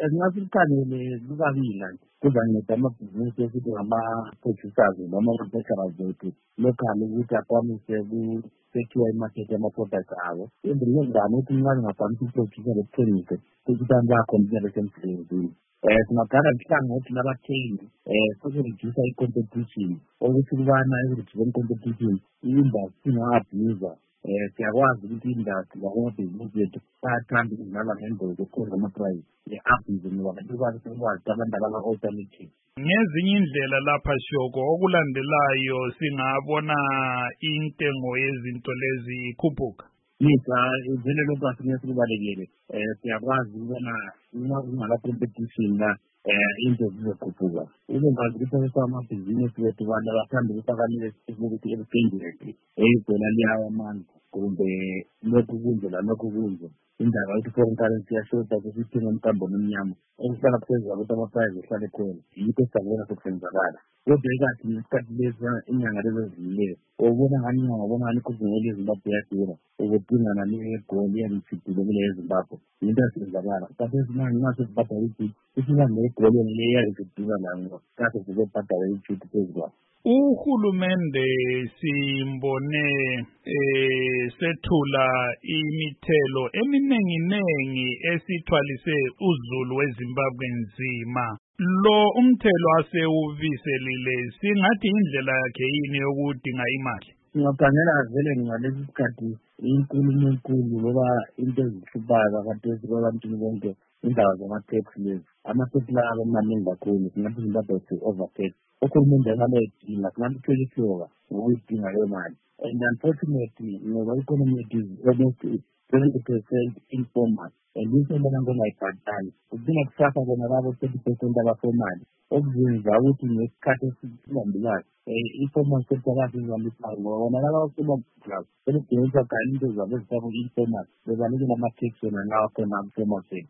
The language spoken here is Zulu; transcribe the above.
Ngasikhangele kukabili kuzanceda amabhizinisi esithi ngama-producers noma ama-manufacturers wethu local ukuthi akwanise ukusecure imakethe yama-products abo. Ngani ukuthi nxa ngingakwanisa ukuproducer lokuthengisa ukuthi angizakhona esemsebenzini. Singabhala nhlangothi labathengi sokureduce i-competition ukuthi kubana i-reduce i-competition i-industry ingabhiza. Siyakwazi ukuthi i-industry lakumabhizinisi yethu bayathanda ukudlala ngendlela zokukhonza ama-price abhize ngoba abantu bakwazi abantu abaka-alternative. Ngezinye indlela lapha Shoko okulandelayo singabona intengo yezinto lezi ikhuphuka. Vele lokhu asingesibalekele siyakwazi ukubona uma kungala-competition la into zizokhuphuka. Ukwengazi ukuthi amabhizinisi wethu bantu abathanda ukuthi akanile ukuthi ebukenjirete eyibhela liyawa amandla kumbe lokhu kunje lalokhu kunje indaba yokuthi foreign currency yashoda kusithinga umkambo nomnyama okuhlala kusenza ukuthi ama-price ehlale khona yikho esizakubona sokusenzakala. Kodwa ikathi ngesikhathi lesi inyanga lezo ezidlulileyo ubona ngani ikhuzinele eZimbabwe yadura ukudingana negoli yangifidile kule eZimbabwe into esenzakala kade nxa sesibhadala ijithi isihambe egoli leyo yangifidila layo kade sizobhadala ijithi phezulu. Uhulumende simbone sethula imithelo eminenginengi esithwalise uzulu weZimbabwe nzima. Lo umthelo asewubiselile singathi indlela yakhe yini yokudinga imali. Singakhangela vele ngalesi sikhathi inkulumo enkulu ngoba into ezihluphayo akathesi kwabantwini bonke indawo zama-tax lezi. Ama-tax lawo amaningi kakhulu singathi Zimbabwe si-overtax. Uhulumende akalodinga singathi uthwelihloka ngokuyidinga leyo mali. And unfortunately ngoba i-economy yethu is almost 70% informal. And into ngongayibhadali kudinga kusapha bona labo 30% abafomali okuzenza ukuthi ngesikhathi esihambelayo i-informal sector kathi izihambisana ngoba bona laba abafomali sebedinga ukuthi bagale into zabo ezifana ku-informal bebalekela ama-tax wona lawa khona ku-formal sector.